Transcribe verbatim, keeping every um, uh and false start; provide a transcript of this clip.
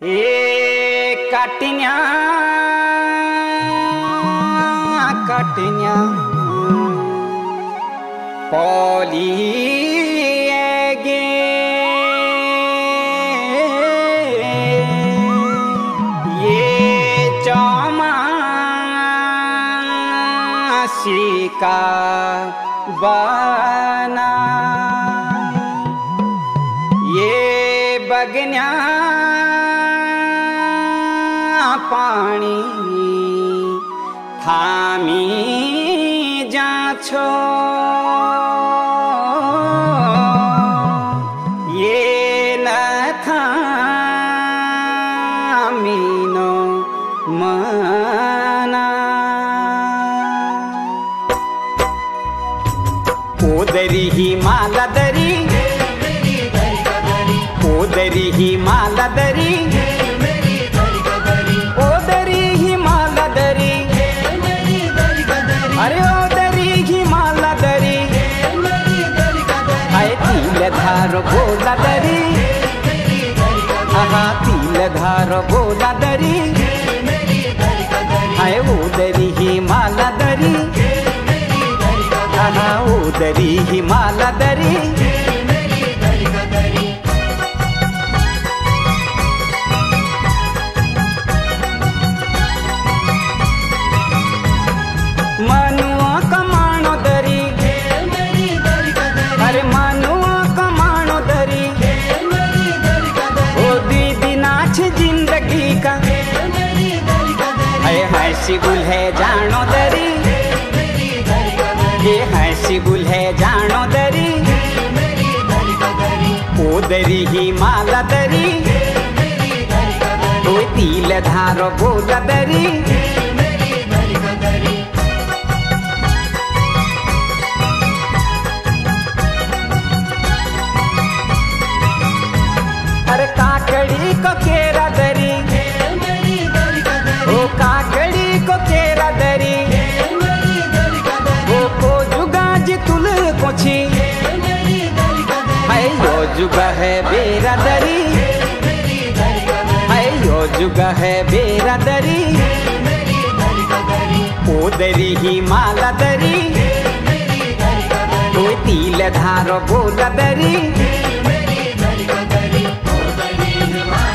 ए काटिन्या काटिन्या पौली गे ये चौमासी का बना ये बगन्या पानी थामी जाछो ये न थामीनो मना ओदरी ही माला दरी ओदरी ही माला दरी ओदरी ही माला दरी अरे ओदरी ही माला दरी आए तिल धार बोला दरी आहा तिल धार बोला दरी आए ओदरी ही माला दरी आहा ओदरी ही माला दरी मनुआ कमानो दरी अरे मनुआ कमानो दरी ओ दीदी नाच जिंदगी का अरे हंसी गुल है जानो दरी ये हंसी गुल है जानो दरी ओ दरी ही माला दरी ओ तिल धारो बोला दरी अरे काकड़ी को केरा दरी ओ काकड़ी को केरा दरी ओ को जुगाज तुल कोची है यो जुगा है बेरा दरी है यो जुगा है बेरा दरी ओ दरी ही माला दरी ओ तिल धारो बोला दरी Dali, dali, dali,